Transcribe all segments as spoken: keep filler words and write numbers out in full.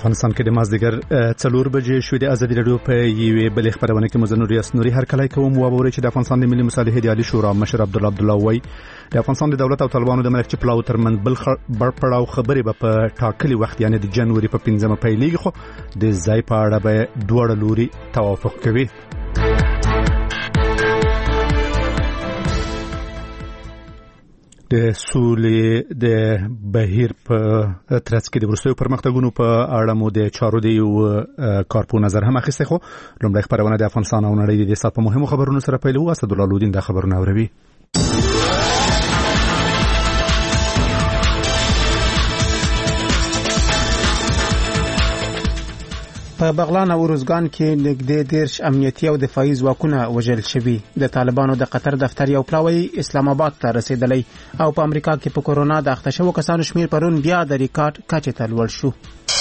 افغانستان کې د مازدیګر څلور بجې شوې د ازادي راډیو په یوې بلې خبرونه کې مزنور یاسنوري هر کله کوم وابوري چې د افغانستان د ملي مصالحې د عالی شورا مشر عبد الله عبد الله وای د افغانستان د دولت او طالبانو د ملک چپلاو ترمن بل برپړاو خبرې به په ټاکلي وخت یعنی د جنوري په پنځمه پیلېږي خو د ځای په اړه به دوه لوري توافق کوي. د سولې د بهیر په ترڅ کې د وروستیو پرمختګونو په اړه مو د چارو د یو کارپو نظر هم اخیسته. خو لومړی خبرونه د افغانستان او نړۍ د سات په مهمو خبرونو سره پیلو. اسد الله لودین د خبرونه اوروي. په بغلان او ارزګان کې نږدې دیرش امنیتي او دفاعي ځواکونه وژل شوي. د طالبانو د قطر دفتر یو پلاوی اسلام آباد ته رسیدلی او په امریکا کې په کورونا د اخته شوو کسانو شمیر پرون بیا د ریکارډ کچې ته لوړ شو.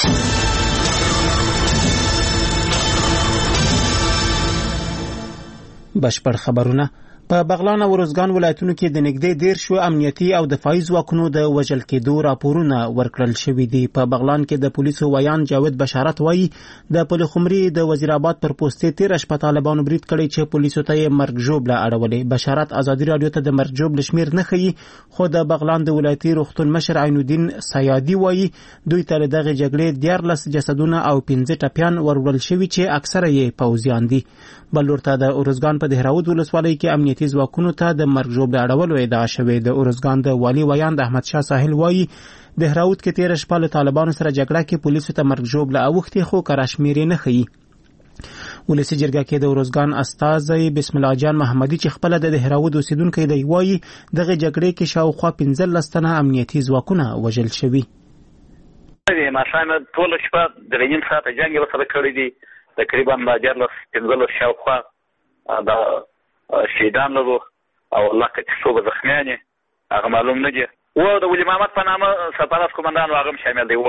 بشپړ خبرونه. په بغلان او ارزګان ولایتونو کې د نږدې دیر شو امنیتي او دفاعي ځواکونو د وژل کېدو راپورونه ورکړل شوي دي. په بغلان کې د پولیسو ویان جاوید بشارت وایي د پلخمري د وزیر آباد پر پوسټې تیر شپه طالبانو برید کړی چې پولیسو ته یې مرګ ژوبله اړولې. بشارت ازادي راډیو ته د مرګ ژوبله شمیر نه ښیي خو د بغلان د ولایتي روغتون مشر عین الدین سیادي وایي دوی ته دغه جګړې دیارلس جسدونه او پنځه ټپیان ورول شوي چې اکثره یې پوځیان دي. بل ورته د ارزګان په دهراود ولسوالۍ کې امنیتي ځواکونو ته د مرګ ژوبله اړولو ادعا شوې. د ارزګان د والي ویان د احمد شاه ساحل وایي دهراود کې تیر شپه له طالبانو سره جګړه کې پولیسو ته مرګ ژوبله اوښتې خو کارشمیر نه ښیي. ولسی جرګه کې د ارزګان استازی بسم الله جان محمدي چې خپل د دهراود اوسیدونکو دی وایي دغه جګړې کې شاوخوا پنځلس تنه امنیتي ځواکونه وژل شوي. ما شامل ټول شپه د نیم ساعت جنگ وسره کړی دی. تقریبا ماجرلس پنځلس شاوخوا د شهیدان لرو او الله کې څو زخمیان هغه معلوم نه دي. و د ولی محمد په نامه سرپرست کمانډان هغه شامل دی. و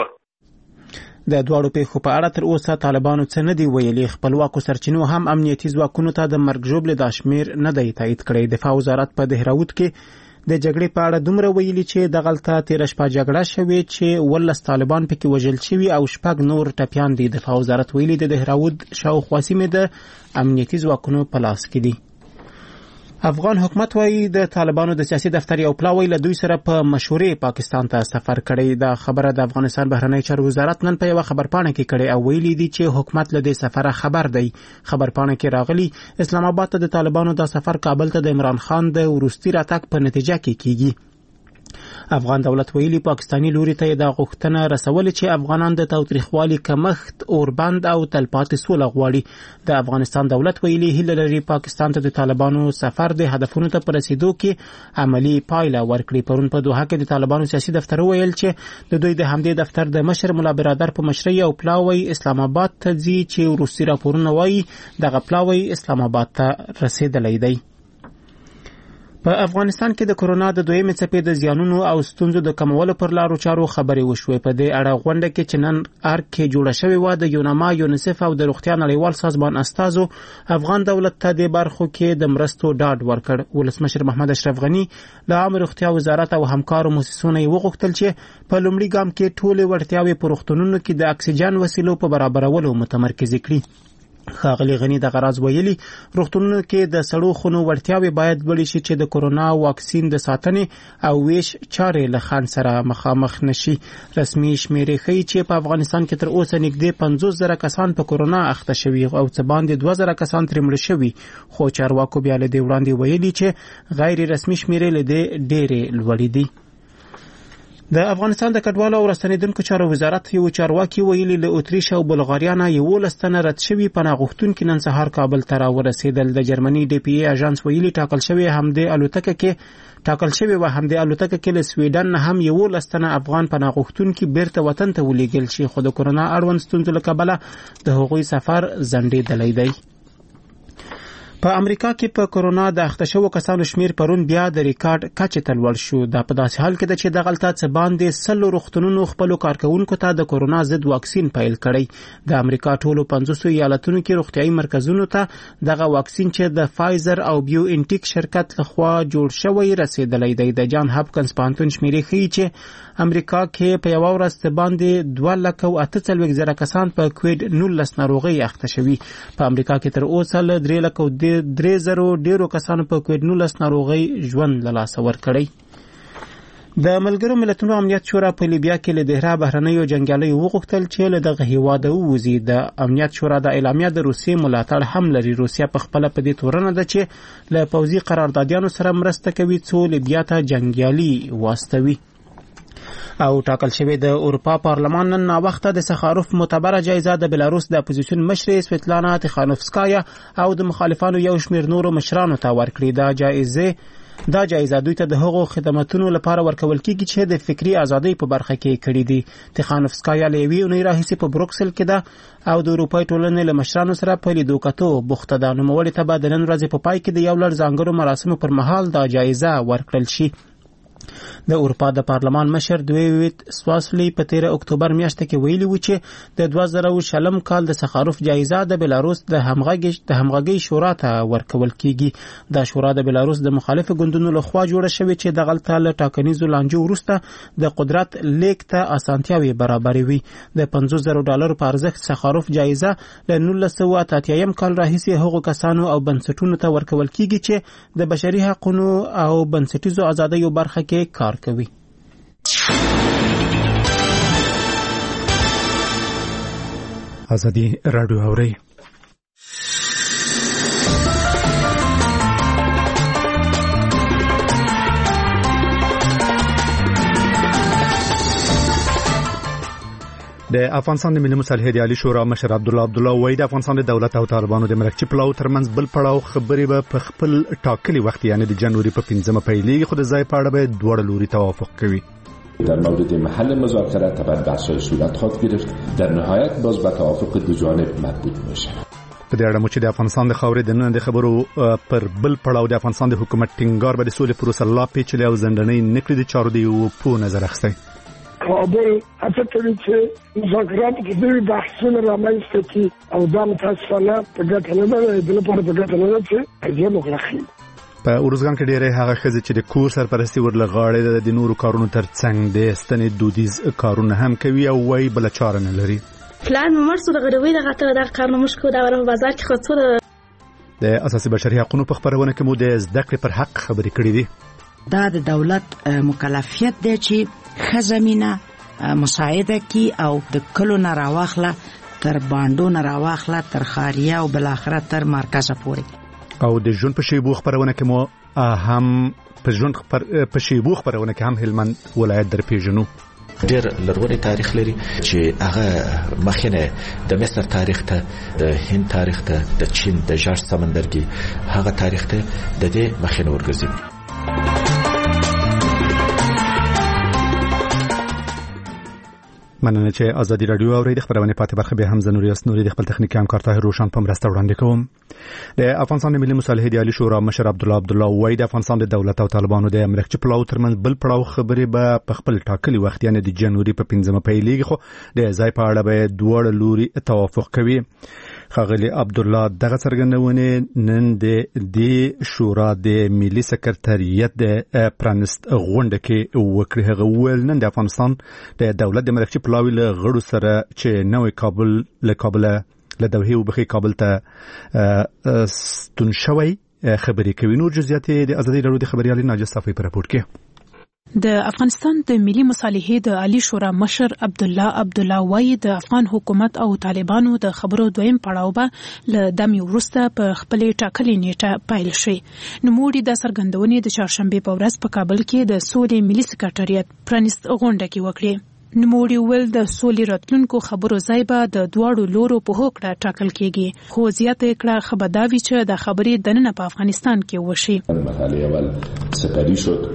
د دواړو پیښو په اړه تر اوسه طالبانو څه نه دی ویلي. خپلواکو سرچینو هم امنیتي ځواکونو ته د مرګ ژوبلې د شمیر نه دی تایید کړی. دفاع وزارت په دهراود کې د جګړې په اړه دومره ویلي چې دغلته تیر شپه جګړه شوې چې ولس طالبان پکې وژل شوي او شپږ نور ټپیان دي. دفاع وزارت ویلي د دهراود شاوخوا سیمې د امنیتي ځواکونو په لاس کې دي. افغان حکومت وایي د طالبانو د سیاسي دفتر یو پلاوی له دوی سره په مشورې پاکستان ته سفر کړی. دا خبره د افغانستان بهرنی چارو وزارت نن په یو خبرپاڼه کې کړې او ویلي دي چې حکومت له دې سفره خبر دی. خبرپاڼه کې راغلي اسلام آباد ته د طالبانو د سفر کابل ته د عمران خان د وروستي راتګ په نتیجه کې کیږي. افغان دولت ویلي پاکستانی لوري ته د غوښتنه رسول چې افغانان د تاوتریخوالي کمښت اوربند او تلپاتې سوله غواړي. د افغانستان دولت ویلي هیله لري پاکستان ته د طالبانو سفر د هدفونو ته په رسیدو کې عملی پایله ورکړي. پرون په دوحه کې د طالبانو سیاسي دفتر ویل چې د دوی د همدې دفتر د مشر ملا برادر په مشرۍ او پلاوی اسلام آباد ته ځي چې وروستي راپورونه وایي دغه پلاوی اسلام آباد ته رسیدلی دی. په افغانستان کې د کورونا د دویمې څپې د زیانونو او ستونزو د کمولو پر لارو چارو خبرې وشوې. په دې اړه غونډه کې چې نن ارګ کې جوړه شوې وه د یونما یونیسف او د روغتیا نړیوال سازمان استازو افغان دولت ته د برخو کې د مرستو ډاډ ورکړ. ولسمشر محمد اشرف غني له عامه روغتیا وزارت او همکارو مؤسسونو یې وغوښتل چې په لومړي ګام کې ټولې وړتیاوې په روغتونونو کې د اکسیجن وسیلو په برابرولو متمرکز کړي. ښاغلي غني د غراض ویلي روغتونونو کې د سړو خونو وړتیاوې باید لوړې شي چې د کورونا واکسین د ساتنې او ویش چارې له خنډ سره مخامخ نشي. رسمي شمیرې ښیي چې په افغانستان کې تر اوسه نږدې پنځوس زره کسان په کورونا اخته شوي او څه باندې دوه زره کسان ترې مړه شوي. خو چارواکو بیا له دې وړاندې ویلي چې غیر رسمي شمیرې له دې ډېرې لوړې دي. د افغانستان د کډوالو او راستنیدونکو چارو وزارت یو چارواکي ویلي له اتریش او بلغاریا نه یولس تنه رد شوي پناه غوښتونکي نن سهار کابل ته راورسېدل. د جرمني ډي پی ای اژانس ویلي ټاکل شوی همدې الوتکه کې ټاکل شوی و همدې الوتکه کې له سویډن نه هم یولس تنه افغان پناه غوښتونکي بیرته وطن ته ولېږل شي خو د کورونا اړوند ستونزو له کبله د هغوی سفر ځنډېدلی دی. په امریکا کې په کورونا د اخته شوو کسانو شمیر پرون بیا د ریکارډ کچې ته لوړ شو. دا په داسې حال کې ده چې دغلته څه باندې سلو روغتونونو خپلو کارکوونکو ته د کورونا ضد واکسین پیل کړی. د امریکا ټولو پنځوسو ایالتونو کې روغتیايي مرکزونو ته دغه واکسین چې د فایزر او بیو انټیک شرکت لخوا جوړ شوی رسیدلی دی. د جان هاپکنز پوهنتون شمیرې ښیي چې امریکا کې په یوه ورځ څه باندې دوه لکه او اته څلوېښت زره کسان په کوویډ نولس ناروغۍ اخته شوي. په امریکا کې تر اوسه له درې لکه او درې زرو ډیرو کسانو په کوویډ نولس ناروغۍ ژوند له لاسه ورکړی. د ملګرو ملتونو امنیت شورا په لیبیا کې له دهرا بهرنیو جنګیالیو وغوښتل چې له دغه هیواده ووځي. د امنیت شورا د اعلامیه د روسیې ملاتړ هم لري. روسیه په خپله په دې تورنه ده چې له پوځي قراردادیانو سره مرسته کوي څو لیبیا ته جنګیالي واستوي. او ټاکل شوی د اروپا پارلمان نن ناوخته د سخاروف معتبره جایزه د بلاروس د اپوزیسیون مشر سویتلانا تخانوفسکایا او د مخالفانو یو شمیر نورو مشرانو ته ورکړي. دا جایزه دا جایزه دوی ته د هغو خدماتونو لپاره ورکول کیږي چې د فکری ازادۍ په برخه کې کړي دي. تخانوفسکایا له یوې اونۍ راهیسې په بروکسل کې ده او د اروپای ټولنې له مشرانو سره په لیدو کتو بوخته ده. نوموړې ته به د نن ورځې په پای کې د یو لړ ځانګړو مراسمو پر مهال دا جایزه ورکړل شي. د اروپا د پارلمان مشر دویویت سواسلی په تیره اکتوبر میاشته کې ویلي و چې د دوه زره شلم کال د سخاروف جایزه د بلاروس د همغږي د همغږي شورا ته ورکول کیږي. دا شورا د بلاروس د مخالف ګوندونو لخوا جوړه شوې چې د غلطه له ټاکنیزو لانجو وروسته د قدرت لیک ته اسانتیاوي برابروي. د پنځوس زره ډالرو په ارزښت سخاروف جایزه له نولس سوه اته اتیایم کال راهیسې هغو کسانو او بنسټونو ته ورکول کیږي چې د بشري حقوقو او بنسټیزو ازادیو برخه کې کار کوي. ازادي رادیو اوري. د افغانستان د ملي مصالحې د عالی شورا مشر عبدالله عبدالله وای د افغانستان د دولت او طالبانو د مرکزي پلاو ترمنځ بل پړاو خبرې به په خپل ټاکلي وخت یعنی د جنوري په پنځمه پیلېږي، خو د ځای په اړه به دواړه لوري توافق کوي. در مورد محل مذاکرات باید بحث‌های صورت خواهد گرفت. در نهایت باز به توافق دو جانب مربوط میشه. په دې اړه مو چې د افغانستان د خاورې د نن د خبرو پر بل پړاو د افغانستان د حکومت ټینګار به د سولې پروسه لا پیچلې او ځنډنۍ نکړي د چارو دی په نظر اخیستی. کابل هڅه کوي چې مذاکرات کې د بحثونو رامنځته کړي او دا متاسفانه په ګټه نه ده، د لپاره په ګټه نه ده چې اجازه مخلخي. په اورزګان کې ډېرې هغه ښځې چې د کور سرپرستي ورله غاړې د نورو کارونو ترڅنګ د ستنې دودیز کارونه هم کوي او وایي بله چاره نه لري. پلان مرسو د غړوي دغه تر دغه کار نه مشکو دا ور په بازار کې خاطر د اساسي بشري حقوقو په خبرونه کې مو د زده کړې پر حق خبرې کړې دي. دا د دولت مکلفیت دی چې خزمینه مساعده کی او د کلو نه راواخله تر باندو نه راواخله تر خاریه او بل اخره تر مرکز پورې. او د ژوند په شیبو خبرونه کې مو هم په ژوند په شیبو خبرونه کې هم هلمند ولایت در پیژنو. ډېر لرغونی تاریخ لري چې هغه مخینه د مصر تاریخ ته، د هند تاریخ ته، د چین د ژړ سمندرګي هغه تاریخ ته د دې مخینه ورګرځي. مننه چې ازادي رادیو اوري. د خبرونه پاتې برخه به هم زنوري اسنوري د خپل تخنیکی همکار طاهر روشن په مرسته وړاندې کوم. د افغانستان د ملي مصالحې د عالی شورا مشر عبدالله عبدالله وای د افغانستان د دولت او طالبانو د مرکزي پلاو ترمنځ بل پړاو خبرې به په خپل ټاکلي وخت یعنی د جنوري په پنځمه پیلېږي، خو د ځای په اړه به دواړه لوري توافق کوي. ښاغلي عبدالله دغه څرګندونه نن د دې شورا د ملي سکرټریت د پرانست غونډه کې وکړه. هغه ویل نن د افغانستان د دولت د مرکزي پلاوي له غړو سره چې نوې کابل له کابل له دوحې وبخي کابل ته ستون شوی خبرې کوي. نور جزئیات د ازادي رادیو د خبريالي ناجیه صافي په راپور کې. د افغانستان د ملي مصالحې د عالی شورا مشر عبدالله عبدالله وای د افغان حکومت او طالبانو د خبرو دویم پړاو به له دمې وروسته په خپل ټاکلي نیټه پیل شي. نوموړي د سرګندونې د چهارشنبه په ورځ په کابل کې د سولې ملي سکرټریت پرانست غونډه کې وکړه. نوموړي ول د سولې راتلونکو خبرو ځای به د دواړو لورو په هوکړه ټاکل کېږي، خو زیاته کړه خبرداوی چې د خبرې دننه په افغانستان کې وشي. مرحله اول سپری شد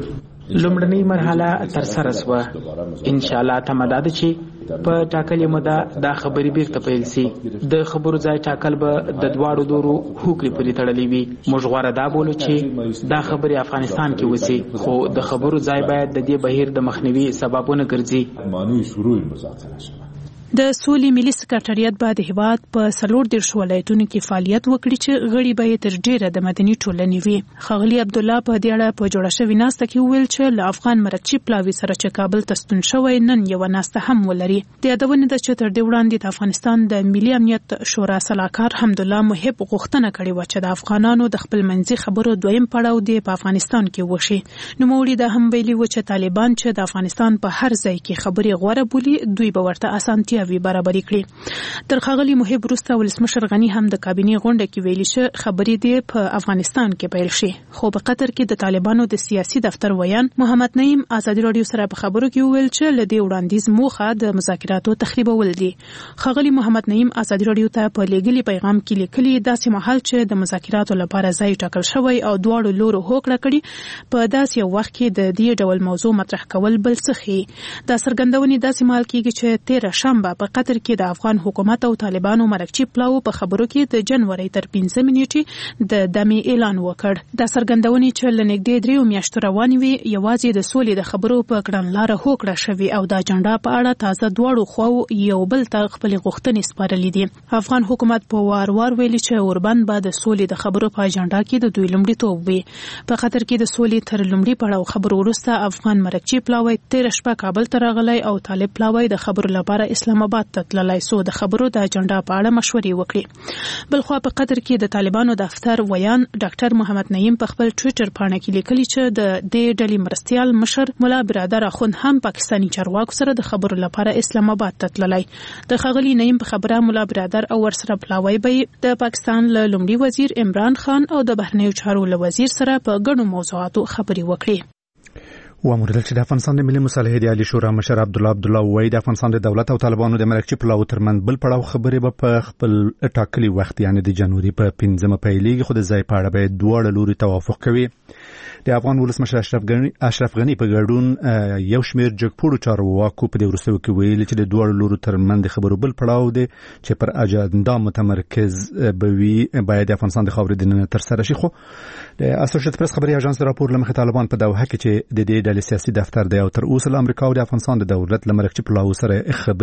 لومړنۍ مرحله تر سره شوه. ان شاء الله تمداد چې په ټاکلې موده دا خبرې بیرته پیل سي. د خبرو ځای ټاکل به د دواړو دورو هوکړې پورې تړلې وي. موږ غواړو دا بولو چې دا خبرې افغانستان کې وسی، خو د خبرو ځای باید د دې بهیر د مخنیوي سببونه ګرځي. معنی شروع مذاکره شوه. د سولې ملي سکرټریات به د هیواد په څلور دېرش ولایتونو کې فعالیت وکړي چې غړي به یې تر ډیره د مدني ټولنې وي. ښاغلي عبدالله په دې اړه په جوړه شوې ناسته کې وویل چې له افغان مرکچي پلاوي سره چې کابل ته ستون شوی نن یوه ناسته هم ولري. د یادونې ده چې تر دې وړاندې د افغانستان د ملي امنیت شورا سلاکار حمدالله محب غوښتنه کړې وه چې د افغانانو د خپل منځي خبرو دویم پړاو دی په افغانستان کې وشي. نوموړي دا هم ویلي و چې طالبان چې د افغانستان په هر ځای کې خبرې غوره بولي دوی به ورته اسانتیا وی برابرې کړي. تر ښاغلي محب وروسته ولسمشر غني هم د کابینې غونډه کې ویلي چې خبرې دې په افغانستان کې پیل شي. خو په قطر کې د طالبانو د سیاسي دفتر ویان محمد نعیم ازادي راډیو سره په خبرو کې وویل چې له دې وړاندیز موخه د مذاکراتو تخریبول دي. ښاغلي محمد نعیم ازادي راډیو ته په لیږلي پیغام کې لیکلي داسې مهال چې د مذاکراتو لپاره ځای ټاکل شوی او دواړو لورو هوکړه کړي په داسې یو وخت کې د دې ډول موضوع مطرح کول بل څه ښيي. دا څرګندونې داسې مهال کېږي چې تېره شنبه په قطر کې د افغان حکومت او طالبانو مرکچي پلاو په خبرو کې د جنوري تر پنځمې نیټې د دمې اعلان وکړ. دا څرګندونې چې له نږدې دریو میاشتو روانې وي یوازې د سولې د خبرو په کړنلاره هوکړه شوې او د اجنډا په اړه تازه دواړو خواو یو بل ته خپلې غوښتنې سپارلې دي. افغان حکومت په وار وار ویلي چې اوربند به د سولې د خبرو په اجنډا کې د دوی لومړیتوب وي. په قطر کې د سولې تر لومړي پړاو خبرو وروسته افغان مرکچي پلاوی تېره شپه کابل ته راغلی او طالب پلاوی د خبرو لپاره اسلام آباد ته تللی سو د خبرو د اجنډا په اړه مشورې وکړي. بلخوا په قطر کې د طالبانو دفتر ویان ډاکټر محمد نعیم په خپل ټویټر پاڼه کې لیکلي چې د دې ډلې مرستیال مشر مولا برادر اخوند هم پاکستاني چارواکو سره د خبرو لپاره اسلام آباد ته تللی. د ښاغلي نعیم په خبره مولا برادر او ورسره پلاوی به د پاکستان له لومړي وزیر عمران خان او د بهرنیو چارو له وزیر سره په ګڼو موضوعاتو خبرې وکړي. واموردل چې د افغانستان د ملي مصالحې د عالی شورا مشر عبدالله عبدالله وای د افغانستان د دولت او طالبانو د مرکچي پلاو ترمن بل پړاو خبرې به په خپل ټاکلي وخت یعنی د جنوري په پنځمه پیلېږي خو د ځای په اړه به دواړه لوري توافق کوي. د افغان ولسمشر اشرف غنی اشرف غنی په ګډون یو شمېر جګپوړو چارواکو په دې وروستیو کې ویلي چې د دواړو لورو ترمن د خبرو بل پړاو دی چې پر اجنډا متمرکز به وي باید د افغانستان د خاورې دننه ترسره شي. خو د اسوسییټډ پریس خبري اژانس راپور لمخې طالبان په دوحه کې چې د دې ډلې سیاسي دفتر دی او تر اوسه له امریکا او د افغانستان د دولت له مرکچي پلاو سره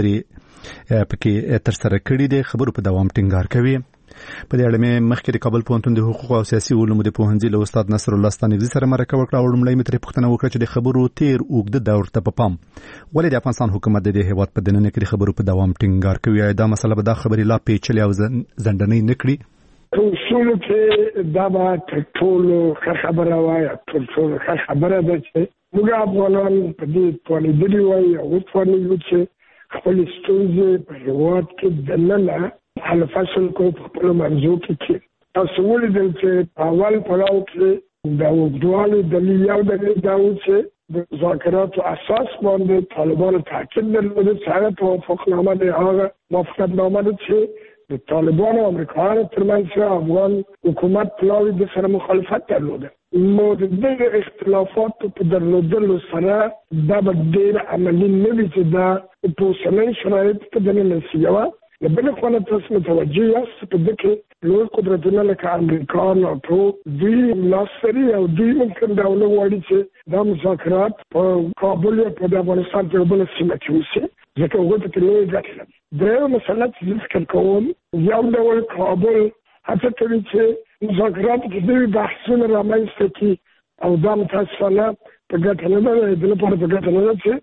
خبرې پکې ترسره کړي دي خبرو په دوام ټینګار کوي. په دې اړه مې مخکې د کابل پوهنتون د حقوق او سیاسي علومو د پوهنځي له استاد نصر الله ستانکزي سره مرکه وکړه او لومړی مې ترې پوښتنه وکړه چې د خبرو تیر اوږده دور ته په پام ولې د افغانستان حکومت د دې هیواد په دننه کې د خبرو په دوام ټینګار کوي. دا مسله به دا خبرې لا پیچلې او زندنۍ نه کړي. اصول کې دا به تر ټولو ښه خبره وایي تر ټولو ښه خبره ده چې موږ افغانان په دې توانېدلي وایي او وتوانېږو چې خپلې ستونزې په هیواد کې دننه حل فصل کو په خپلو منځو کې کړي. تاسو ولیدل چې په اول پړاو کې د اوږدوالي دلیل یو دلیل دا و چې د مذاکراتو اساس باندې طالبانو تاکید درلوده چې هغه توافقنامه دی هغه موافقتنامه ده چې د طالبانو او امریکایانو ترمنځ افغان حکومت پلاوی د سره مخالفت درلوده. نو د دې اختلافاتو په درلودلو سره دا به ډېر عملي نه وي چې دا په اوسنۍ شرایطو کې دننه سي. د بل خوا نه تاسو متوجه یاست په دې کې لوی قدرتونه لکه امریکا ناټو دوی لاسري او دوی ممکن دا ولغواړي چې دا مذاکرات په کابل یا په افغانستان کې بل سیمه کې وشي ځکه هغوی ته لوی ګټه لري. درېیمه مسله چې زه فکر کوم یو ډول کابل هڅه کوي چې مذاکرات کې دوی بحثونه رامنځته کړي او دا متاسفانه په ګټه نه ده د لپاره په ګټه نه ده چې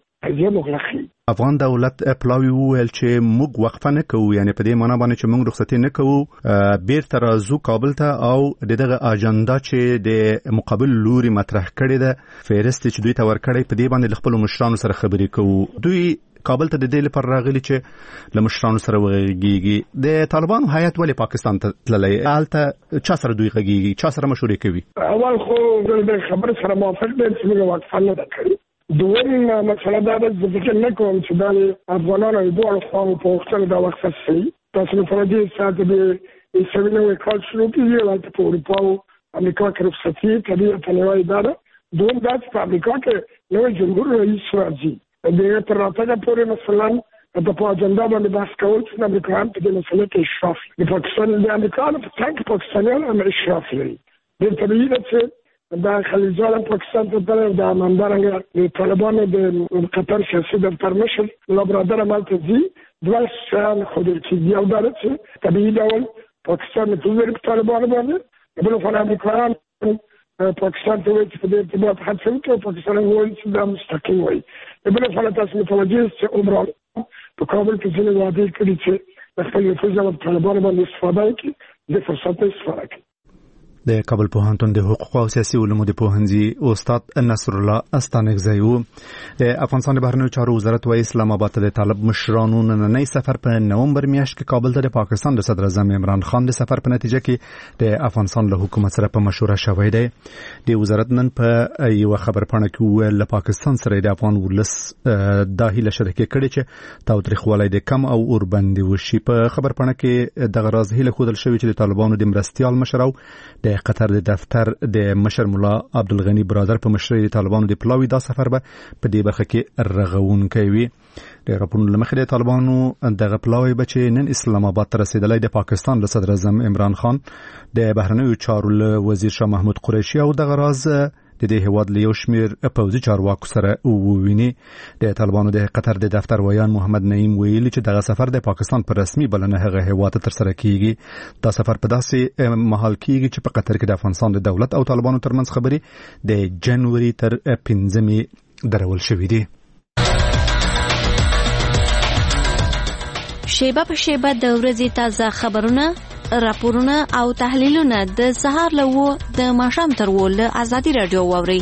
افغان دولت پلاوی وویل چې موږ وقفه نه کوو یعنی په دې معنی باندې چې موږ رخصتي نه کوو بیرته راځو کابل ته او دغه اجنډا چې د مقابل لوري مطرح کړي ده فهرست چې دوی ته ورکړي په دې باندې خپل مشرانو سره خبرې کوو. دوی کابل ته د دې لپاره راغلي چې له مشرانو سره وغږیږي. د طالبانو هیئت ولې پاکستان ته تللی هلته چا سره دوی غږیږي چا سره مشورې کوي؟ اول خو د خبرې سره موافق دی چې موږ وقفه نه ده کړې. دویم مسله دا ده چې فکر نه کوم چې دا افغانانو دواړو خواوو په وختونو دا وقفه شي. تاسو متوجه یاست چې د عیسوي نوی کال شروع کېږي هلته په اروپا او امریکا کې رخصتي طبیعتا نوی دا ده. دویم دا چې په امریکا کې نوی جمهور رئیس راځي د تر راتګه پورې مثلا د په اجنډا باندې بحث کول چې امریکایان په دې مسله کې اشراف د پاکستان د امریکایانو په څنګ کې پاکستانیان هم اشراف لري. د طبیعي ده چې د خلیجوال پاکستان ته تر د امندارنګ د طالبانو د قطر سیاسي دفتر مشر لا برادر مالته دي دوه شان خو د چې یو ډول چې طبیعي ډول پاکستان ته ورته طالبانو باندې بل خو امریکایان پاکستان ته وایي چې په دې ارتباط حاصل کړي پاکستان وایي چې دا مستقیم وایي. بل خو تاسو متوجه چې عمره په کابل کې ځینې وعدې کړي چې د خپل نفوذ او طالبانو باندې استفاده وکړي د فرصت استفاده وکړي. د کابل پوهنتون د حقوق او سیاسي علومو د پوهنځي استاد نصر الله استانکزی و. د افغانستان د بهرنیو چارو وزارت وايي اسلام آباد ته د طالب مشرانو نننۍ سفر په نومبر میاشت کې کابل ته د پاکستان د صدر اعظم عمران خان د سفر په نتیجه کې د افغانستان له حکومت سره په مشوره شوی دی. د وزارت نن په یو خبرپاڼه کې وویل له پاکستان سره د افغان ولس د هیله شریکه کړي چې تاوتریخوالی د کم او اوربند وشي. په خبرپاڼه کې دغه راز هیله ښودل شوې چې د طالبانو د مرستیال مشر او د قطر د دفتر د مشر مولا عبدالغنی برادر په مشرۍ د طالبانو د پلاوي دا سفر به په دې برخه کې رغونکی وي. د راپورونو له مخې د طالبانو دغه پلاوی به چې نن اسلام آباد ته رسېدلی د پاکستان له صدر اعظم عمران خان د بهرنیو چارو له وزیر شاه محمود قریشي او دغه راز د دې هیواد له یو شمېر پوځي چارواکو سره وویني. د طالبانو د قطر د دفتر ویان محمد نعیم ویلي چې دغه سفر د پاکستان پر رسمي بلنه هغه هیواد ته ترسره کیږي. دا سفر په داسې مهال کیږي چې په قطر کې د افغانستان د دولت او طالبانو ترمنځ خبرې د جنوري تر پنځمې درول شوې دي. شیبه په شیبه د ورځې تازه خبرونه، راپورونه او تحلیلونه د سهار له و د ماښام تر و له ازادي رادیو واورئ.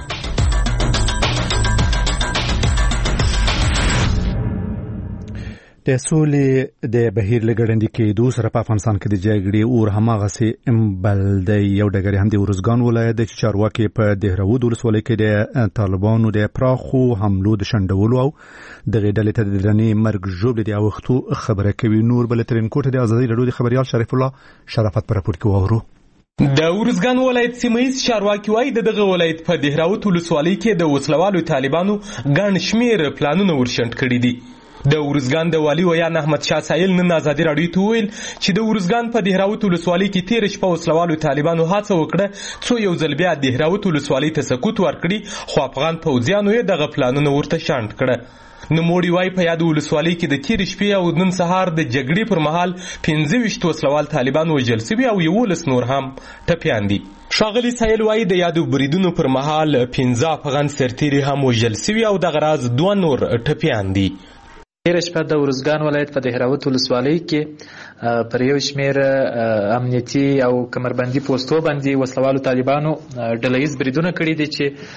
د سولې د بهیر لګړندې کېدو سره په افغانستان کې د جګړې اور هماغسې امبل دی. یو ډګر هم د ارزګان ولایت د چارواکي په دهراود ولسوالۍ کې د طالبانو د پراخو حملو د شنډولو او د غېډلې ته د درنې مرګ ژوبلې د اوختو خبره کوي. نور بل ترنکوټ د ازادي رادیو د خبريال شریف الله شرافت پر راپور کې وورو. د ورزګان ولایت سیمه‌یز چارواکي وايي د دغه ولایت په دهراود ولسوالۍ کې د وسلوالو طالبانو ګڼ شمېر پلانونه ورشنډ کړي دي. د ورزګان د والی ویان احمد شاه سایل نن ازادي رادیو ته ویل چې د ورزګان په دهراود ولسوالۍ کې تیر شپه وسلوالو طالبانو هڅه وکړه څو یو ځل بیا د دهراود ولسوالۍ ته سقوط ورکړي، خو افغان پوځیانو یې دغه پلانونه ورته شانډ کړه. نوموړي وايي په یاد ولسوالۍ کې د تیر شپې او نن سهار د جګړې پر مهال پنځه ویشت وسلوال طالبان وژل شوي او یولس نور هم ټپیان دي. ښاغلي سایل وايي د یادو بریدونو پر مهال پنځه افغان سرتیري هم وژل شوي او دغه راز دوه نور ټپیان دي. تیر شپه د ورزګان ولایت په دهراود ولسوالۍ کې پر یو شمېر امنیتي او کمربندي پوسټو باندې وسلوالو طالبانو ډلهییز بریدونه کړي دي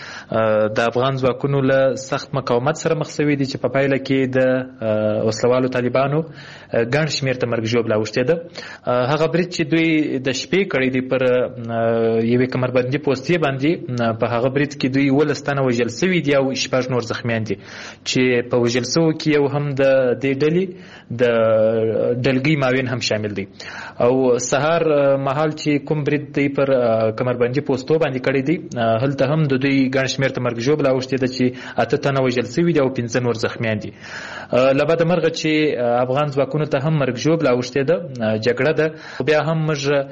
چې د افغان ځواکونو له سخت مقاومت سره مخ شوي دي چې په پایله کې د وسلوالو طالبانو ګڼ شمېر ته مرګ ژوبله اوښتې ده. هغه برید چې دوی د شپې کړی دی پر یوې کمربندي پوستې باندې، په هغه برید کې دوی اوولس تنه وژل شوي دي او شپږ نور زخمیان دي چې په وژل شوو کې یو هم د دې ډلې د ډلګۍ معاون هم شامل دي. او سهار مهال چې کوم برید دی پر کمربندي پوستو باندې کړی دی، هلته هم د دوی ګڼ شمېر ته مرګ ژوبله اوښتې ده چې اته تنه وژل شوي دي او پنځه نور زخمیان دي. له بده مرغه چې افغان ځواکونو ته هم مرګ ژوبله اوښتې ده، جګړه ده، بیا هم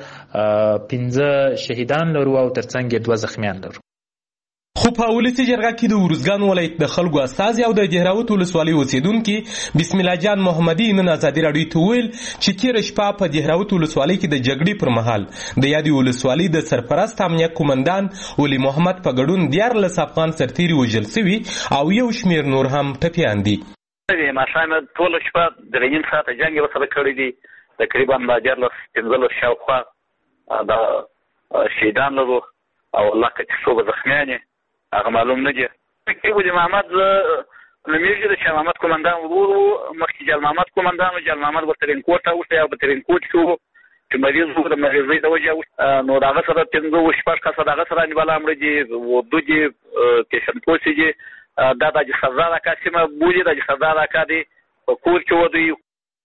موږ پنځه شهیدان لرو او ترڅنګ یې دوه زخمیان لرو. خو په ولسي جرګه کې د ورزګان ولایت د خلکو استازي او د دهراود ولسوالۍ اوسیدونکي بسم الله جان محمدي نن ازادي رادیو ته ویل چې تیر شپه په دهراود ولسوالۍ کې د جګړې پر مهال د یادې ولسوالۍ د سرپرست امنیه قومندان ولی محمد په ګډون دیارلس افغان سرتیري وژل شوي او یو شمېر نور هم ټپیان دي. ماښام ټوله شپه درې نیم ساعته جنګ یې ورسره کړی دی. تقریبا دیارلس پنځلس شاوخوا د شهیدان لرو او الله که څو به زخمیان یې هغه معلوم نه دي. ولی محمد نومیږي د شاه محمد قومندان ورور و، مخکې جل محمد قومندان و، جل محمد ورته ترینکوټ ته اوښتی او په ترینکوټ کې و چې مریض و، د مریضۍ د وجې نو د هغه سره پنځه و شپږ کسه د هغه سره نیوله مړه دي، اردو دي، کشنپوسي دي. دا د حاجي سردار اکا سیمه بولي، د حاجي سردار اکا دی په کور کې و دوی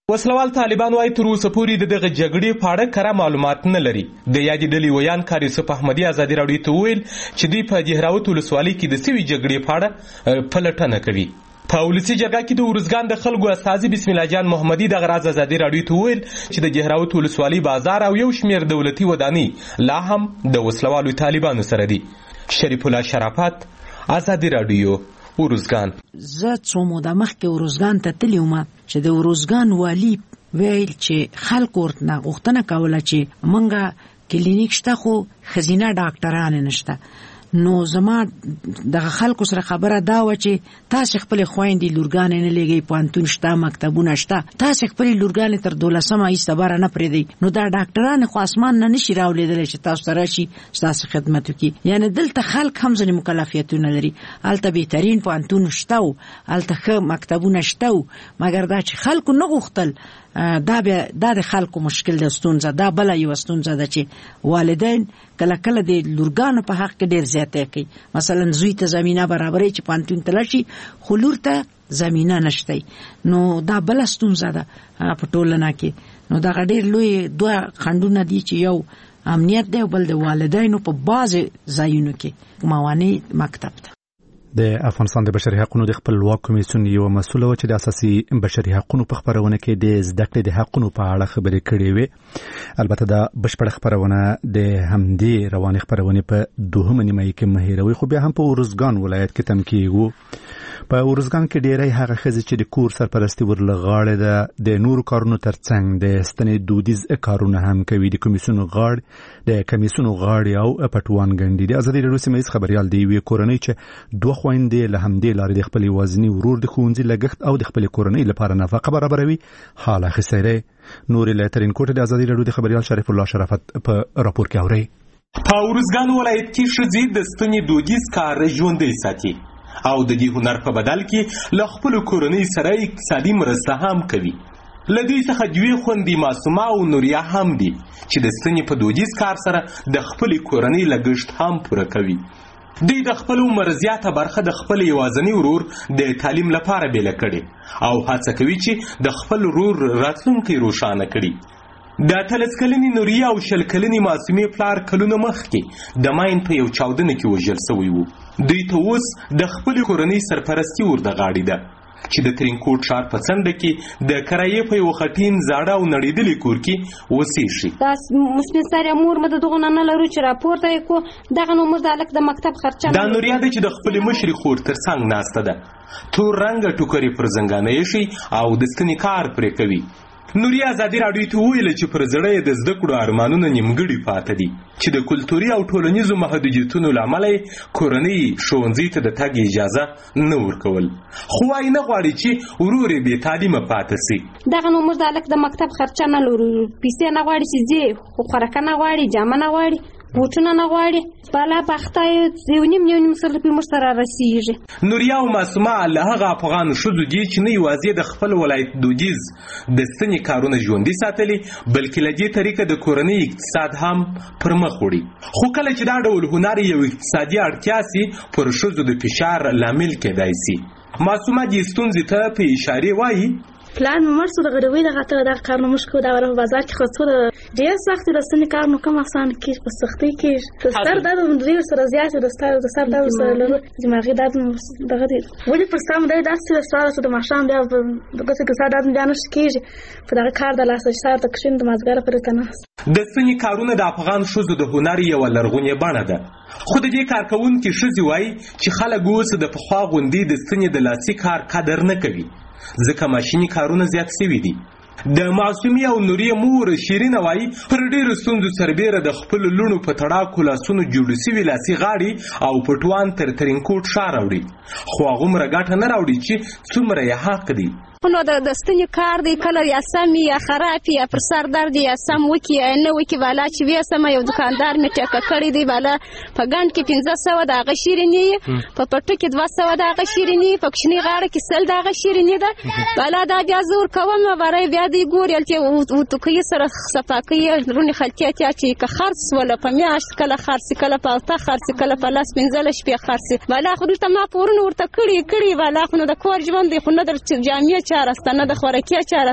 وسلوال طالبان وايي تر اوسه پورې د دغه جګړې په اړه کره معلومات نه لري. د یادې ډلې ویان کار یوسف احمدي ازادي راډیو ته وویل چې دوی په دهراوت ولسوالۍ کې د سوي جګړې په اړه پلټنه کوي. په ولسي جرګه کې د ارزګان د خلکو استازي بسم الله جان محمدي دغه راز ازادي راډیو ته وویل چې د دهراوت ولسوالۍ بازار او یو شمېر دولتي ودانۍ لا هم د وسلوالو طالبانو سره دي. شریف الله شرافت، ازادي راډیو، ورزګان. زه څو موده مخکې ورزګان ته تللی وم چې د ورزګان والي ویل چې خلکو ورته غوښتنه کوله چې موږ کلینیک شته خو ښځینه ډاکټران نشته. نو زما دغه خلکو سره خبره دا وه چې تاسې خپلې خویندې لورګانې نه لېږئ، پوهنتون شته، مکتبونه شته، تاسې خپلې لورګانې تر دولسمه ایسته بره نه پرېږدئ. نو دا ډاکټران خو اسمان نه نشي راولېدلی چې تاسو ته راشي ستاسو خدمت وکړي. یعنې دلته خلک هم ځینې مکلفیتونه لري. هلته بهترین پوهنتون شته و، هلته ښه مکتبونه شته و، مګر دا چې خلکو نه غوښتل دا بیا دا د خلکو مشکل د ستونزه. دا بله یوه ستونزه ده چې والدین کله کله د لورګانو په حق کې ډېر زیاتی کوي. مثلا زوی ته زمینه برابروي چې پوهنتون ته لاړ شي، خو لور ته زمینه نشته. نو دا بله ستونزه ده په ټولنه کې. نو دغه ډېر لوی دوه خنډونه دي چې یو امنیت دی او بل د والدینو په بعضې ځایونو کې موانع مکتب ده. د افغانستان د بشري حقوقو د خپلواک کمیسیون یو مسؤل و چې د اساسي بشري حقوقو په خبرونه کې د زده کړې د حقوقو په اړه خبرې کړې وې. البته دا بشپړه خبرونه د همدې روانې خبرونه په دوهمه نیمایي کې مهیروي، خو بیا هم په ورزګان ولایت کې تم کېږي. په ورزګان کې ډېری هغه ښځې چې د کور سرپرستي ورلغاړې ده د نورو کارونو ترڅنګ د ستنې دودیز کارونه هم کوي. د کمیسیون غاړې د کمیسیون غاړې او پټوان ګڼي. د ازادي راډیو سیمه ییز خبریال دی وی کورنۍ چې دوه خويندې له همدې لارې د خپل وازنی ورور د ښوونځي لګښت او د خپل کورنۍ لپاره نفقه برابروي. حال خسره نور له ترین کوټه د ازادي راډیو د خبریال شریف الله شرافت په راپور کې اوري. په ورزګان ولایت کې ښځې د ستنې دودیز کار ژوندی ساتي او د دې هنر په بدل کې له خپل کورنۍ سره اقتصادي مرسته هم کوي. له دوی څخه دوې خوندې معصومه او نوریا هم دي چې د ستنې په دودیز کار سره د خپل کورنۍ لګښت هم پوره کوي. دوی د خپل عمر زیاته برخه د خپل یوازنی ورور د تعلیم لپاره بیله کړي او هڅه کوي چې د خپل ورور راتلونکی روښانه کړي. د اتلس کلنې نوریا او شل کلنې معصومې پلار کلونه مخکې د ماین په یو چاودنه کې وژل شوی و. دوی ته اوس د خپل کورنۍ سرپرستي ورته غاړې ده چې د ترینکوټ ښار په څنډه کې د کرایې په یو خټین زاړه او نړېدلي کور کې اوسېږي. دا مسپنسر مور مده دغه نه لرو چې راپورته یې کو دغه نو مور د الک د مکتب خرچه دا نوریا ده چې د خپل مشري خور تر څنګ ناسته ده. تور رنګه ټوکرې پر زنګانه یې شي او د ستنې کار پرې کوي. نوریا ازادي راډیو ته وویل چې پر زړه یې د زده کړو ارمانونه نیمګړي پاته دي چې د کلتوري او ټولنیزو محدودیتونو له امله کورنۍ ښوونځي ته د تګ اجازه نه ورکول، خو وايي نه غواړي چې ورور یې بې تعلیمه پاته سي. دغه نو موږ د هلک د مکتب خرچه نه لرو، پیسې نه غواړي چې ځي، خو خوراکه نه غواړي، جامه نه غواړي، بوټونه نه غواړي، بالا پخته یو نیم یو نیم سل روپۍ موږ ته رارسېږي. نوریا او معصومه له هغه افغان ښځو دي چې نه یوازې د خپل ولایت دودیز د ستنې کارونه ژوندي ساتلي، بلکې له دې طریقه د کورنۍ اقتصاد هم پر مخ وړي. خو کله چې دا ډول هنر یو اقتصادي اړتیا سي، پر ښځو د فشار لامل کېدای سي. معصومه دې ستونزې ته په اشارې وایي پلان ممر سو دغه دوی دغه ته دغه کار نه مشکو دا ور په بازار کې خو څه ډیر سخت د سن کار نو کوم آسان کې په سختي کې ستر د دوی سره زیات د ستر د سر د سره له دماغي د دغه دی ولې پر سم د داسې سره د ماشام بیا دغه څه ساده د بیان شکیږي په دغه کار د لاس سره د کښین د مازګر پر تناس د سن کارونه د افغان شوزو د هنر یو لرغونی بڼه ده. خو د دې کارکونکو شوزي وای چې خلک اوس د پخوا غوندي د سن د لاسي کار قدر نه کوي ځکه ماشیني کارونه زیات شوي دي. د معصومي او نوري مور شیرین وای پر ډیرو ستونزو سربیره د خپل لونو په تړاکو لاسونو جوړ شوي لاسي غاړي او پټوان تر ترینکوټ ښار راوړي، خو هغومره ګټه نه راوړي چې څومره یې حق دی. نو د دستنی کار دی کله یا سم یا خراب یا پر سر درد یا سم وکي نه وکي والا چې وې سم یو دکاندار می ټکه کړی دی والا په ګند کې پنځه سوه د غشيرنی په پټو کې دوه سوه د غشيرنی په کښنی غاړه کې سل د غشيرنی ده والا دا بیا زور کوم ورای بیا دی ګور یلته او تو کې سره صفاقي رونی خلتیات چې که خرڅ ولا په میاشت کله خرڅ کله پالته خرڅ کله په لاس پنځل شپې خرڅ والا خو ته ما پورن ورته کړی کړی والا خو د کور ژوند دی خو نه در جامعه چارسته نه د خوراکي چارسته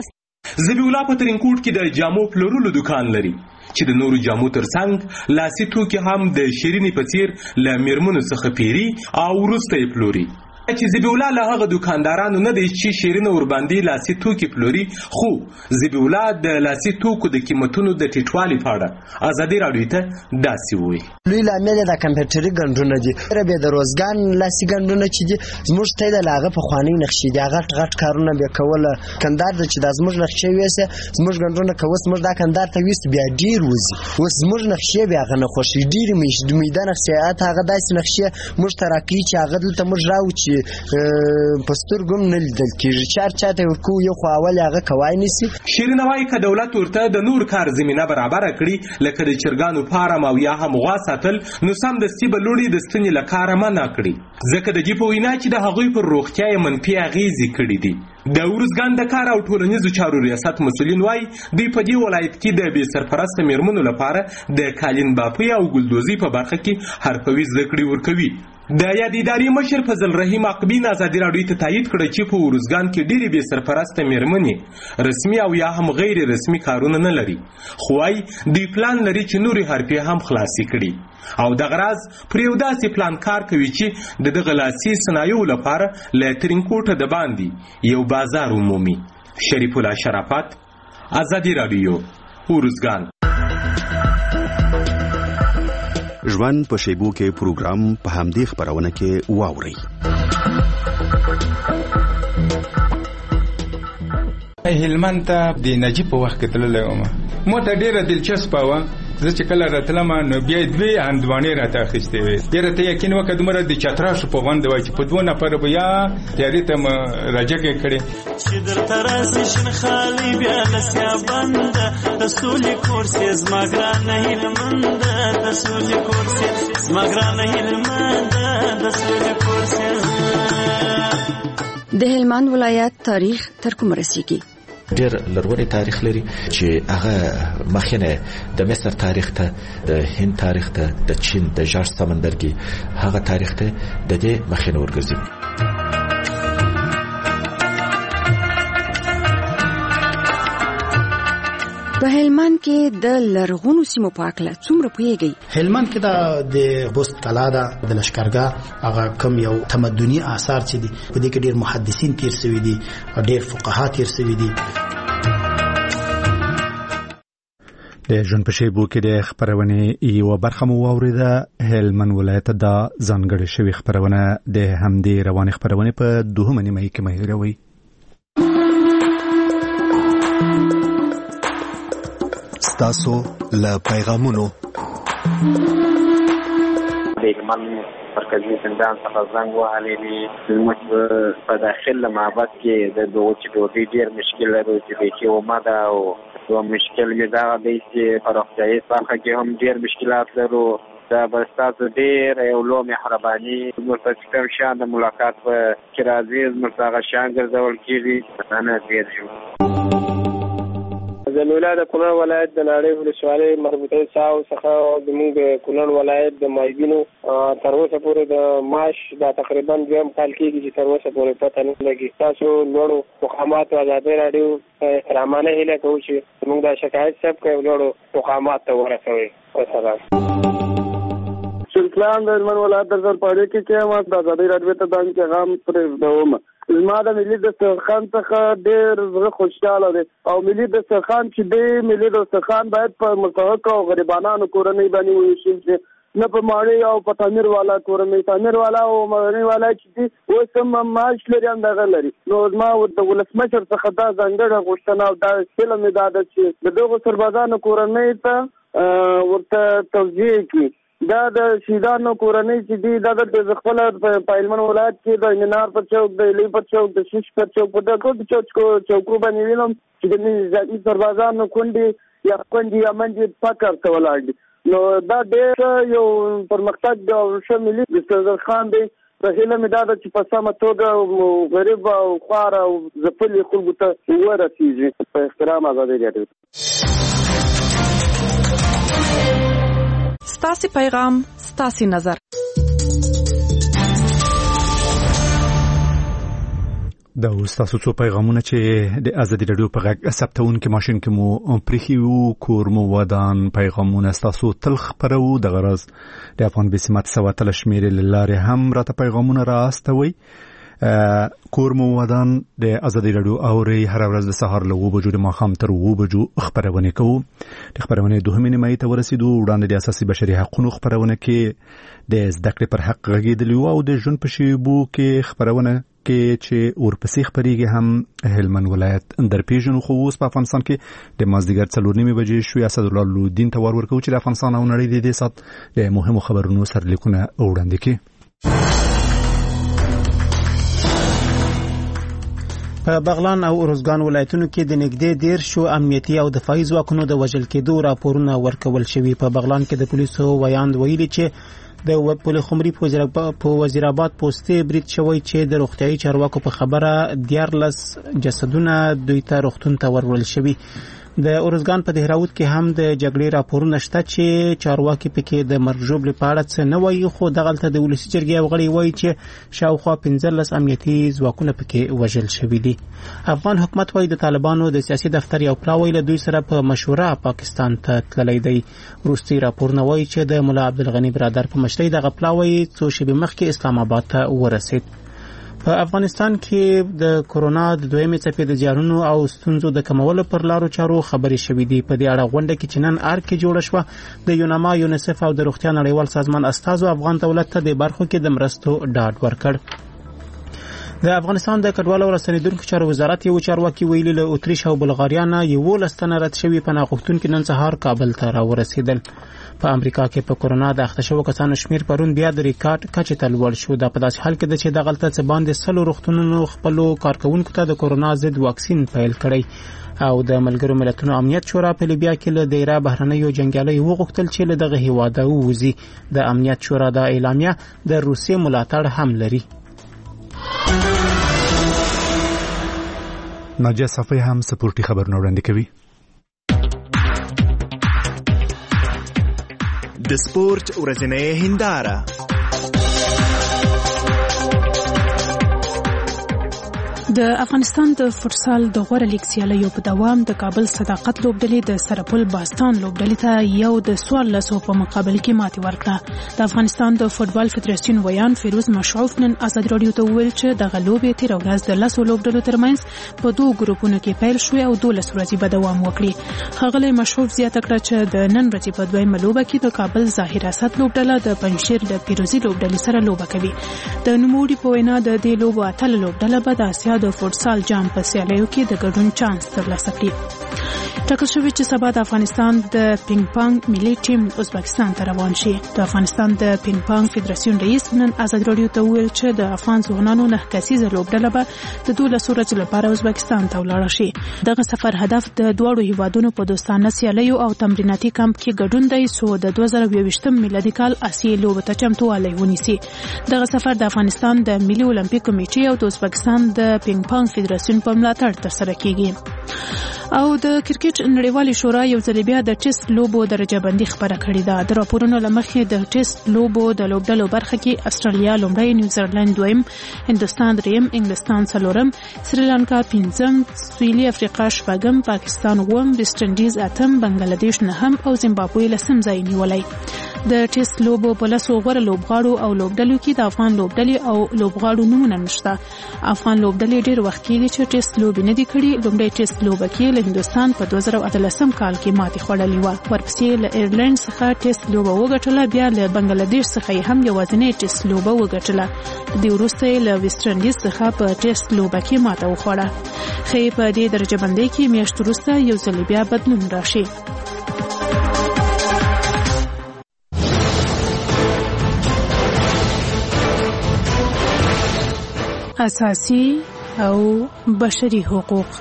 ذبیح الله په ترینکوټ کې د جامو پلورلو دکان لري چې د نورو جامو ترڅنګ لاسي توکي هم د شیریني په څیر له میرمنو څخه پیري او وروسته یې پلوري. چې ذبیح الله له هغه دکاندارانو نه دی چې شیرینه ورباندې لاسي توکي پلوري، خو ذبیح الله د لاسي توکو د قیمتونو د ټیټوالي په اړه ازادي راډیو ته داسې وویل. لوی لامل د کمپیوټري ګنډونه دي، به د روزګان لاسي ګنډونه چې دي زموږ ته د لاغه په خواني نقشې دي، غټ غټ کارونه به کوله کندار د چې د زموږ نقشې وېسه زموږ ګنډونه کوي، زموږ دا کندار ته وېست بیا ډیر وځي، اوس زموږ نقشې بیا غنه خوشي ډیر مې د میدان نقشې هغه داسې نقشې موږ تراکلی چې هغه دلته موږ راو چې پستر ګم نه لیدل کیږي، چار چاته ورکو یو خو اول هغه کوای نسی. شیرینه وايي که دولت ورته د نور کار زمينه برابر کړي لکه د چرګانو فارم او یا هم غوا ساتل، نو سم د سی بلوړي د ستنې لکاره منع کړي، ځکه د جې په وینا چې د هغوی پر روغتیا یې منفي اغیزې کړي دي. د ورزګان د کار او ټولنیزو چارو ریاست مسؤلین وایي دوی په دې ولایت کې د بې سرپرسته میرمنو لپاره د کالین باپۍ او ګلدوزي په برخه کې حرفوي زده کړې ورکوي. د یاد ادارې مشر فضل رحیم عقبین ازادي راډیو ته تایید کړه چې په ورزګان کې ډېرې بې سرپرسته میرمنې رسمي او یا هم غیر رسمي کارونه نه لري، خو وايي دوی پلان لري چې نورې حرفې هم خلاصې کړي او دغه راز پر یو داسې پلان کار کوي چې د دغه لاسي صنایعو لپاره له ترینکوټه د باندې یو بازار عمومي. شریف الله شرافت، ازادي راډیو، ورزګان. ژوند په شیبو کې پروګرام په همدې خبرونه کې واوري. هلمند ته د نجیب په وخت کې تللی وم، مو ته ډېره دلچسپه وه. زه چې کله راتلم نو بیا یې دوې هندوانې راته اخیستې وې، بیا راته یقین وکړه دومره د چتراشو په غونډه وای چې په دوه نفره به یا تیارې ته م راجګې کړې. چې درته راسي شین خالي بیا لسیا بنده د سولې کورسې زما ګرانه هلمنده، د سولې کورسې زما ګرانه هلمنده، د سولې کورسې. د هلمند ولایت تاریخ تر کومه رسیږي؟ ډېر لرغونی تاریخ لري چې هغه مخینه د مصر تاریخ ته، د هند تاریخ ته، د چین د ژړ سمندرګي هغه تاریخ ته د دې مخینه ورګرځي. په هلمند کې د لرغونو سیمو په اړه څومره پوهیږئ؟ هلمند کې دا د بست کلا ده، د لشکرګاه هغه کم یو تمدني آثار چې دي په دې کې ډېر محدثین تیر شوي دي او ډېر فقها تیر شوي دي. د ژوند په شیبو کې د خبرونې یوه برخه مو واورېده. هلمند ولایت دا ځانګړې شوې خبرونه د همدې روانې خبرونې په دوهمه نیمایي کې مه هېروئ. ستاسو له پیغامونو د هلمند مرکزي زندان څخه زنګ وهلی دی. زموږ په داخل معبد کې د دغو چې ډوډۍ ډېر مشکل لرو چې بیخي اومه ده او دوه مشکل مې دغه دی چې په روغتیایي برخه کې هم ډېر مشکلات لرو. دا به ستاسو ډېر یو لوی مهرباني زموږ ته چې کوم شیان د ملاقات په کې راځي زموږ ته هغه شیان ګرځول کېږي نه ډېر شو. زموږ د کونړ ولایت د ناړۍ ولسوالۍ مربوطه ساو څخه زموږ د کونړ ولایت د مایبینو تر اوسه پورې د ماش دا تقریبا دویم کال کېږي چې تر اوسه پورې پته نه لګي. تاسو لوړو مقاماتو ازادي راډیو احترامانه هیله کوو چې زموږ دا شکایت ثبت کړئ او لوړو مقاماتو ته ورسوئ. وسلام. سلطان د هلمند ولایت د زرپاړې کې کې ما د ازادي راډیو ته دا پیغام پرېږدوم. زما د ملي دسترخوان څخه ډېر زړه خوشحاله دی او ملي دسترخوان چې دی ملي دسترخوان باید په مستحقو او غریبانو کورنۍ باندې وویشل شي، نه په ماړۍ او په تعمیر والا کورنۍ. تعمیر والا او ماړۍ والا چې دی اوس هم معاش لري همدغه لري. نو زما د ولسمشر څخه دا ځانګړې غوښتنه او دا هیله مې دا ده چې د دغو سربازانو کورنۍ ته ورته توجیه کړي. دا د شهیدانو کورنۍ چې دي دا د خپله په هلمند ولایت کې د مینار پر چوک، د هیلۍ پر چوک، د شیش پر چوک، په دغه چوکو باندې وینم چې د نظامي سربازانو کونډې یا خویندې یا میندې فقر ته ولاړ دي. نو دا ډېر یو پرمختګ دی او ښه ملي دسترخوان دی. په هیله مې دا ده چې په سمه توګه غریب او خوار او ځپلي خلکو ته ورسېږي. په احترام ازادي راډیو. ستاسي پیغام ستاسي نظر. دا تاسو څو پیغامونه چې د ازادي رادیو په غږ ثبتون کې ماشين کې مو پرخي وو کور مو ودان پیغامونه تاسو تل خبرو د غرض د افغان بسمت سواتل شمیر لاره هم راته پیغامونه راستوي کور مو ودان د ازادي رادیو اوري هر ورځ د سهار له وو بجو د ماخام تر وو بجو خبرونه کوو د خبرونه دوه مې ته ورسېدو وړاندې د اساسي بشري حقوقو خبرونه کې د زده کړې پر حق غږیدلی او د ژوند په شیبو کې خبرونه کې چې ورپسې خبريږي هم هلمند ولایت اندر پیژنو خو اوس په افغانستان کې د مازدیګر څلور نیمې بجې شو اسد الله لودین ته ور ورکو چې د افغانستان او نړۍ د دې سات د مهمو خبرونو سرلیکونه وړاندې کړي. په بغلان او ارزګان ولایتونو کې د نږدې ډیر شو امنیتي او دفاعي ځواکونو د وژل کېدو راپورونه ورکول شوي. په بغلان کې د پولیسو ویاند ویلي چې د پولخمري په وزیرآباد پوسټي برید شوی چې د روغتيایي چارواکو په خبره دیارلس جسدونه دوی ته روغتون ته ورول شوي. د ارزګان په دهراوت کې هم د جګړې راپورونه شته چې چارواکي پکې د مرجوب لپاره څه نه وایي خو دغلته د ولسی جرګې وغړي وایي چې شاوخوا پنځلس امنیتي ځواکونه پکې وژل شوي دي. افغان حکومت وایي د طالبانو د سیاسي دفتر یو پلاوی له دوی سره په مشوره پاکستان ته تللی دی. روسي راپورونه وایي چې د مولا عبدالغنی برادر په مشرۍ دغه پلاوی څو شېبې مخکې اسلام آباد ته ورسید. په افغانستان کې د کورونا د دویمې څپې د زیانونو او ستونزو د کمولو پر لارو چارو خبرې شوې دي. په دې اړه غونډه کې چې نن ار کې جوړه شوه د یوناما یونیسف او د روغتیا نړیوال سازمان استازو افغان دولت ته د برخو کې د مرستو ډاډ ورکړ. د افغانستان د کډوالو او راستنیدونکو چارو وزارت یو چارواکي ویلي له اتریش او بلغاریا نه یو لستنه رد شوی پناه غوښتونکو نن سهار کابل ته راورسېدل. په امریکا کې په کورونا د اخته شوو کسانو شمیر پرون بیا د ریکارډ کچې ته لوړ شو. دا په داسې حال کې ده چې دغلته څه باندې سلو روغتونونو خپلو کارکوونکو ته د کورونا ضد واکسین پیل کړی او د ملګرو ملتونو امنیت شورا په لیبیا کې له دایره بهرنیو جنګیالیو وغوښتل چې له دغه هیواده ووځي. د امنیت شورا د اعلامیه د روسیې ملاتړ هم لري. ناجیه صفی هم سپورټي خبرونه وړاندې کوي. د سپورت ورځنۍ هنداره د افغانستان د فوتسال د غوړه لیګ سیالیو په دوام د کابل صداقت لوبډلې د سرپل باستان لوبډلې ته یو د سوال لسو په مقابل کې ماتې ورکړه. د افغانستان د فوتبال فدراسیون ویان فیروز مشعوف نن ازادي رادیو ته وویل چې دغه لوبې تیر ورځ د لسو لوبډلو ترمنځ په دوه ګروپونو کې پیل شوې او دولس ورځې به دوام وکړي. ښاغلی مشعوف زیاته کړه چې د نن ورځې په دویمه لوبه کې د کابل ظاهر اسد لوبډله د پنجشیر د پیروزي لوبډلې سره لوبه کوي. د نوموړي په وینا د دې لوبو اتل لوبډله به د اسیا د فوتسال جام په سیالیو کې د ګډون چانس ترلاسه کړي. ټاکل شوی چې سبا د افغانستان د پینګ پانګ ملي ټیم ازبکستان ته روان شي. د افغانستان د پینګ پانګ فدراسیون رئیس نن ازادي رادیو ته وویل چې د افغان ځوانانو نه کسیزه لوبډله به د دولس ورځو لپاره ازبکستان ته ولاړه شي. دغه سفر هدف د دواړو هیوادونو په دوستانه سیالیو او تمریناتي کمپ کې ګډون دی څو د دوه زره یوویشتم میلادي کال اسیایي لوبو ته چمتووالی ونیسي. دغه سفر د افغانستان د ملي اولمپیک کمیټې او د ازبکستان د پینګ پانګ فدراسیون په ملاتړ ترسره کیږي. او د کرکټ نړیوالې شورا یو ځل بیا د ټیسټ لوبو درجه بندي خبره کړې ده. د راپورونو له مخې د ټیسټ لوبو د لوبډلو برخه کې استرالیا لومړی، نیوزیلند دویم، هندوستان دریم، انګلستان څلورم، سریلانکا پنځم، سویلي افریقا شپږم، پاکستان اووم، ویسټ انډیز اتم، بنگلادیش نهم او زیمبابوې لسم ځای نیولی. د ټیسټ لوبو په لسو غوره لوبغاړو او لوبډلو کې د افغان لوبډلې او لوبغاړو نومونه نشته. افغان لوبډلې ډېر وخت کېږي چې ټیسټ لوبې نه دي کړي. لومړی ټیسټ لوبه کې له هندوستان په دوه زره اتلسم کال کې ماتې خوړلې وه. ورپسې له ایرلند څخه ټیسټ لوبه وګټله، بیا له بنگلادیش څخه یې هم یوازینۍ ټیسټ لوبه وګټله. د دې وروسته یې له ویسټ انډیز څخه په ټیسټ لوبه کې ماته وخوړه. ښایي په دې درجه بندۍ کې میاشت وروسته یو ځل بیا بدلون راشي. اساسي او بشري حقوق.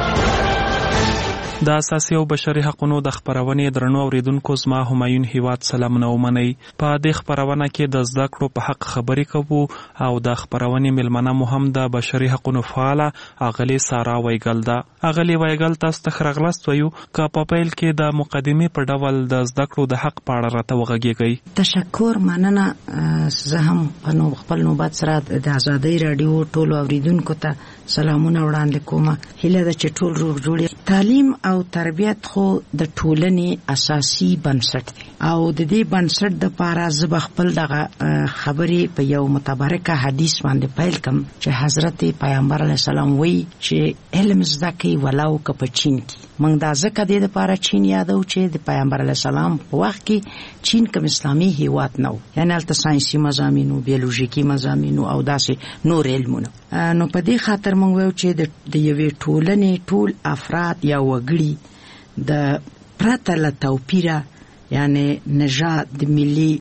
د اساسي او بشري حقوقو د خبرونې درنو اوریدونکو زما همایون هیواد سلامونه ومنئ. په دې خبرونه کې د زده کړو په حق خبرې کوو او د خبرونې ملمنه مو هم د بشري حقوقو فعاله اغلی سارا وایګل ده. اغلی وایګل تاسو ته خرغلست وایو که په پیل کې د مقدمې په ډول د زده کړو د حق په اړه راته وغږیږئ. تشکر، مننه. زه هم په خپل نوبت سره د ازادۍ رادیو ټولو اوریدونکو ته سلامونه وړاندې کوم. هیله ده چې ټول روغ جوړ. تعلیم او تربیت خو د ټولنې اساسي بنسټ دی او د دې بنسټ د لپاره زه خپل دغه خبرې په یو متبرکه حدیث باندې پیل کوم چې حضرت پیغمبر علیه السلام وایي چې علم زده کړئ ولو که په چین کې. موږ دا ځکه د دې لپاره چین یادو چې د پیغمبر علیه السلام په وخت کې چین کوم اسلامي هیواد نه و، یعنی هلته ساینسي مضامینو، بیولوژیکي مضامینو او داسې نور علمونه. نو په دې خاطر موږ وایو چې د یوې ټولنې ټول افراد یا وګړي د پرته له توپیره، یعنی نژاد، د ملي